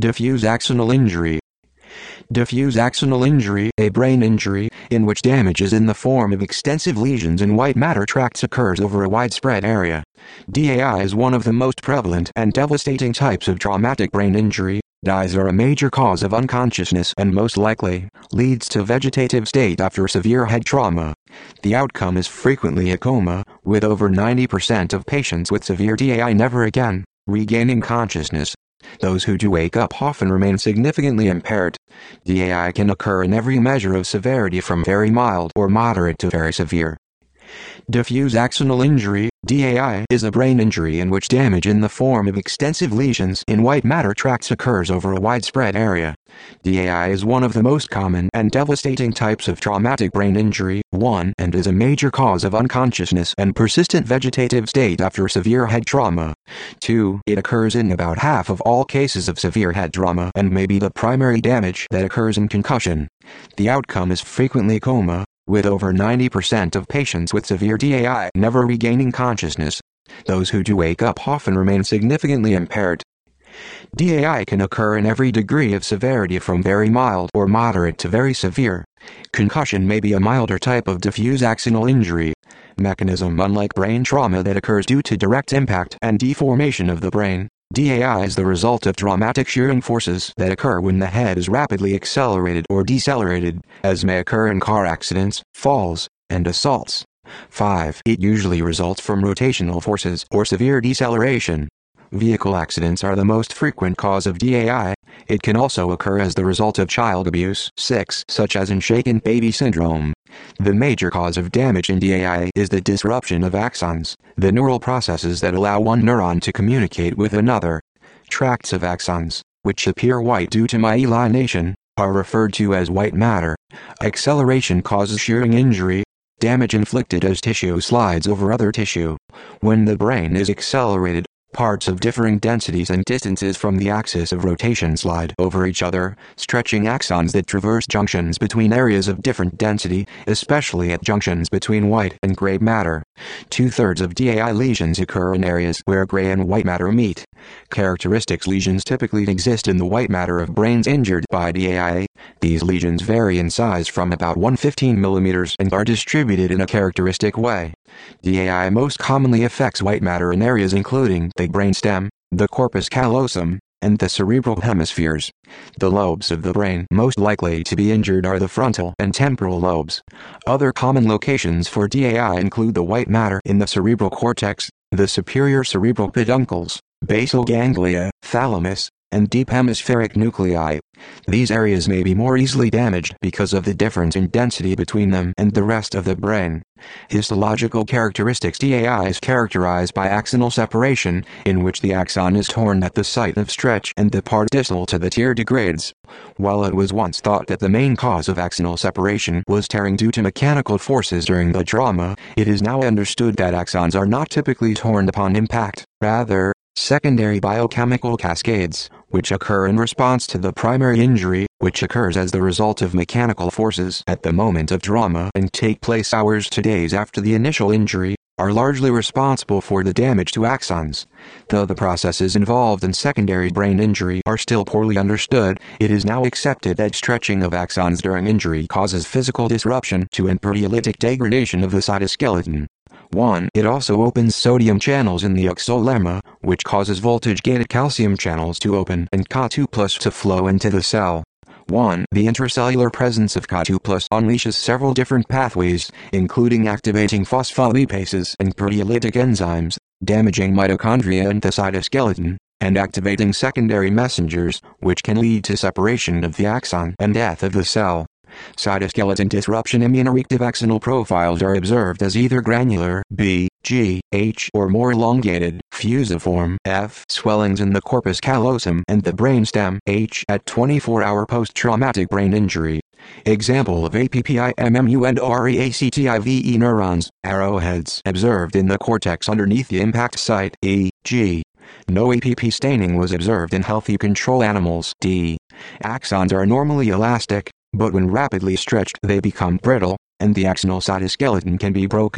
Diffuse axonal injury. Diffuse axonal injury, a brain injury, in which damage is in the form of extensive lesions in white matter tracts occurs over a widespread area. DAI is one of the most prevalent and devastating types of traumatic brain injury. DIs are a major cause of unconsciousness and most likely leads to vegetative state after severe head trauma. The outcome is frequently a coma, with over 90% of patients with severe DAI never again regaining consciousness. Those who do wake up often remain significantly impaired. DAI can occur in every measure of severity from very mild or moderate to very severe. Diffuse axonal injury, DAI, is a brain injury in which damage in the form of extensive lesions in white matter tracts occurs over a widespread area. DAI is one of the most common and devastating types of traumatic brain injury, and is a major cause of unconsciousness and persistent vegetative state after severe head trauma. 2. It occurs in about half of all cases of severe head trauma and may be the primary damage that occurs in concussion. The outcome is frequently coma, with over 90% of patients with severe DAI never regaining consciousness. Those who do wake up often remain significantly impaired. DAI can occur in every degree of severity from very mild or moderate to very severe. Concussion may be a milder type of diffuse axonal injury mechanism. Unlike brain trauma that occurs due to direct impact and deformation of the brain, DAI is the result of traumatic shearing forces that occur when the head is rapidly accelerated or decelerated, as may occur in car accidents, falls, and assaults. 5. It usually results from rotational forces or severe deceleration. Vehicle accidents are the most frequent cause of DAI. It can also occur as the result of child abuse, 6, such as in shaken baby syndrome. The major cause of damage in DAI is the disruption of axons, the neural processes that allow one neuron to communicate with another. Tracts of axons, which appear white due to myelination, are referred to as white matter. Acceleration causes shearing injury, damage inflicted as tissue slides over other tissue. When the brain is accelerated, parts of differing densities and distances from the axis of rotation slide over each other, stretching axons that traverse junctions between areas of different density, especially at junctions between white and gray matter. 2/3 of DAI lesions occur in areas where gray and white matter meet. Characteristics: lesions typically exist in the white matter of brains injured by DAI. These lesions vary in size from about 115 mm and are distributed in a characteristic way. DAI most commonly affects white matter in areas including the brainstem, the corpus callosum, and the cerebral hemispheres. The lobes of the brain most likely to be injured are the frontal and temporal lobes. Other common locations for DAI include the white matter in the cerebral cortex, the superior cerebral peduncles, basal ganglia, thalamus, and deep hemispheric nuclei. These areas may be more easily damaged because of the difference in density between them and the rest of the brain. Histological characteristics: DAI is characterized by axonal separation, in which the axon is torn at the site of stretch and the part distal to the tear degrades. While it was once thought that the main cause of axonal separation was tearing due to mechanical forces during the trauma, it is now understood that axons are not typically torn upon impact. Rather, secondary biochemical cascades, which occur in response to the primary injury, which occurs as the result of mechanical forces at the moment of trauma and take place hours to days after the initial injury, are largely responsible for the damage to axons. Though the processes involved in secondary brain injury are still poorly understood, it is now accepted that stretching of axons during injury causes physical disruption to and proteolytic degradation of the cytoskeleton. 1. It also opens sodium channels in the oxolemma, which causes voltage-gated calcium channels to open and Ca2+ to flow into the cell. 1. The intracellular presence of Ca2+ unleashes several different pathways, including activating phospholipases and proteolytic enzymes, damaging mitochondria and the cytoskeleton, and activating secondary messengers, which can lead to separation of the axon and death of the cell. Cytoskeleton disruption: immunoreactive axonal profiles are observed as either granular B, G, H or more elongated fusiform F swellings in the corpus callosum and the brainstem H at 24-hour post-traumatic brain injury. Example of APPIMMU and REACTIVE neurons, arrowheads observed in the cortex underneath the impact site E, G. No APP staining was observed in healthy control animals D. Axons are normally elastic, but when rapidly stretched they become brittle, and the axonal cytoskeleton can be broken.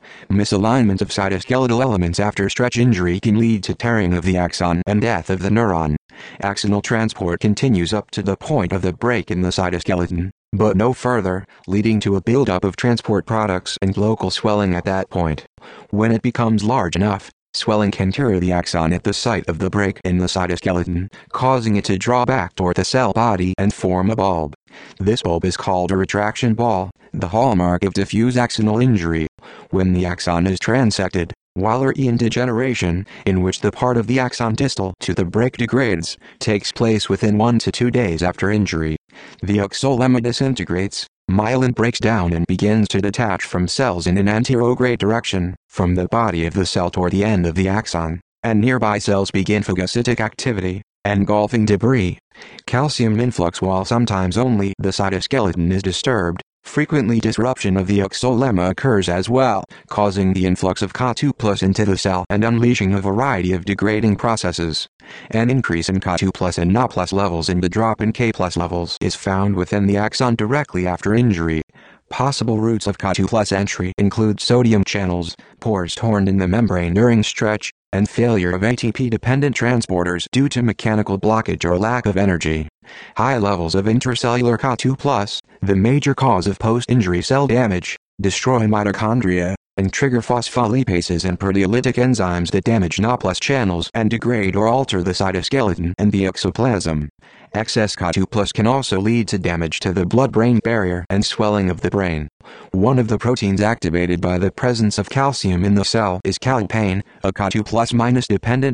Misalignment of cytoskeletal elements after stretch injury can lead to tearing of the axon and death of the neuron. Axonal transport continues up to the point of the break in the cytoskeleton, but no further, leading to a buildup of transport products and local swelling at that point. When it becomes large enough, swelling can tear the axon at the site of the break in the cytoskeleton, causing it to draw back toward the cell body and form a bulb. This bulb is called a retraction ball, the hallmark of diffuse axonal injury. When the axon is transected, Wallerian degeneration, in which the part of the axon distal to the break degrades, takes place within 1 to 2 days after injury. The axolemma disintegrates, myelin breaks down and begins to detach from cells in an anterograde direction, from the body of the cell toward the end of the axon, and nearby cells begin phagocytic activity, engulfing debris. Calcium influx, while sometimes only the cytoskeleton is disturbed, frequently disruption of the axolemma occurs as well, causing the influx of Ca2+ into the cell and unleashing a variety of degrading processes. An increase in Ca2+ and Na+ levels and the drop in K+ levels is found within the axon directly after injury. Possible routes of Ca2+ entry include sodium channels, pores torn in the membrane during stretch, and failure of ATP-dependent transporters due to mechanical blockage or lack of energy. High levels of intracellular Ca2+, the major cause of post-injury cell damage, destroy mitochondria, and trigger phospholipases and proteolytic enzymes that damage Na+ channels and degrade or alter the cytoskeleton and the exoplasm. Excess Ca2+ can also lead to damage to the blood-brain barrier and swelling of the brain. One of the proteins activated by the presence of calcium in the cell is calpain, a Ca2+- dependent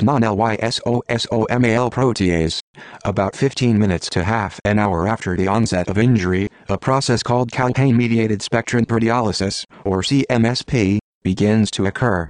non-lysosomal protease. About 15 minutes to half an hour after the onset of injury, a process called calpain-mediated spectrin proteolysis, or CMSP, begins to occur.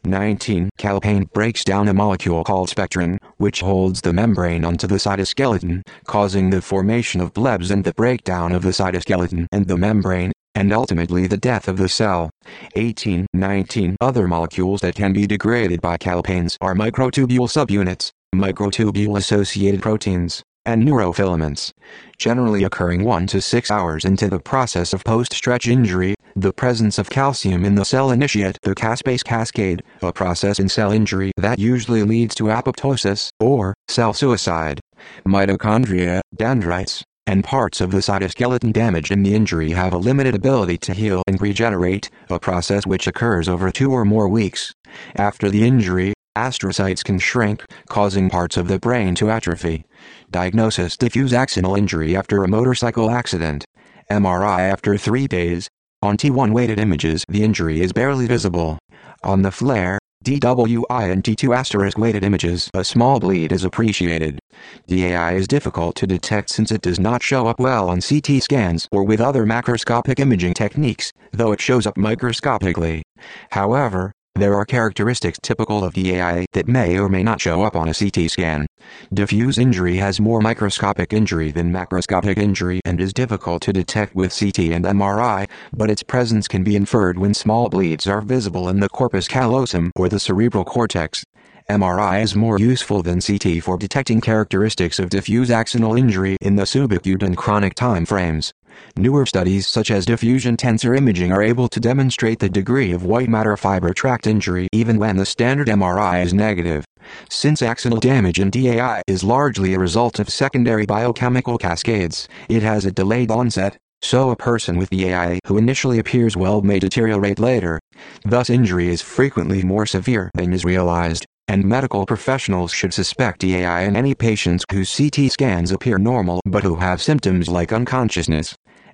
19. Calpain breaks down a molecule called spectrin, which holds the membrane onto the cytoskeleton, causing the formation of blebs and the breakdown of the cytoskeleton and the membrane, and ultimately the death of the cell. 18. 19. Other molecules that can be degraded by calpains are microtubule subunits, microtubule-associated proteins, and neurofilaments. Generally occurring 1 to 6 hours into the process of post-stretch injury, the presence of calcium in the cell initiates the caspase cascade, a process in cell injury that usually leads to apoptosis, or cell suicide. Mitochondria, dendrites, and parts of the cytoskeleton damaged in the injury have a limited ability to heal and regenerate, a process which occurs over 2 or more weeks. After the injury, astrocytes can shrink, causing parts of the brain to atrophy. Diagnosis: diffuse axonal injury after a motorcycle accident. MRI after 3 days. On T1 weighted images, the injury is barely visible. On the FLAIR, DWI and T2* weighted images, a small bleed is appreciated. DAI is difficult to detect since it does not show up well on CT scans or with other macroscopic imaging techniques, though it shows up microscopically. However, there are characteristics typical of DAI that may or may not show up on a CT scan. Diffuse injury has more microscopic injury than macroscopic injury and is difficult to detect with CT and MRI, but its presence can be inferred when small bleeds are visible in the corpus callosum or the cerebral cortex. MRI is more useful than CT for detecting characteristics of diffuse axonal injury in the subacute and chronic time frames. Newer studies such as diffusion tensor imaging are able to demonstrate the degree of white matter fiber tract injury even when the standard MRI is negative. Since axonal damage in DAI is largely a result of secondary biochemical cascades, it has a delayed onset, so a person with DAI who initially appears well may deteriorate later. Thus injury is frequently more severe than is realized, and medical professionals should suspect DAI in any patients whose CT scans appear normal but who have symptoms like unconsciousness.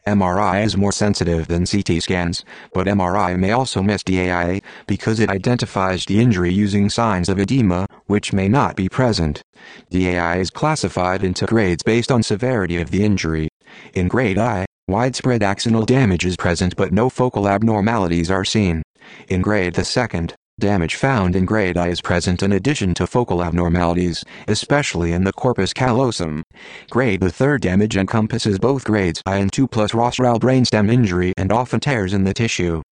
MRI is more sensitive than CT scans, but MRI may also miss DAI because it identifies the injury using signs of edema, which may not be present. DAI is classified into grades based on severity of the injury. In grade I, widespread axonal damage is present but no focal abnormalities are seen. In grade II, damage found in grade I is present in addition to focal abnormalities, especially in the corpus callosum. Grade III damage encompasses both grades I and II plus rostral brainstem injury and often tears in the tissue.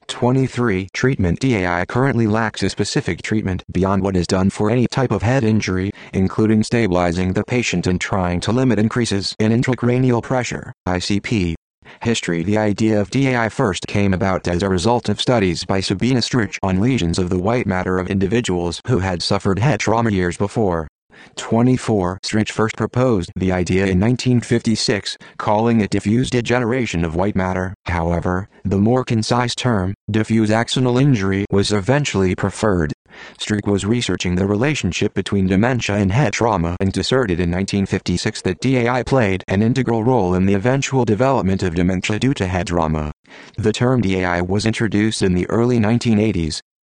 23. Treatment: DAI currently lacks a specific treatment beyond what is done for any type of head injury, including stabilizing the patient and trying to limit increases in intracranial pressure, ICP. History. The idea of DAI first came about as a result of studies by Sabina Strych on lesions of the white matter of individuals who had suffered head trauma years before. 24. Strych first proposed the idea in 1956, calling it diffuse degeneration of white matter. However, the more concise term, diffuse axonal injury, was eventually preferred. Strych was researching the relationship between dementia and head trauma and asserted in 1956 that DAI played an integral role in the eventual development of dementia due to head trauma. The term DAI was introduced in the early 1980s,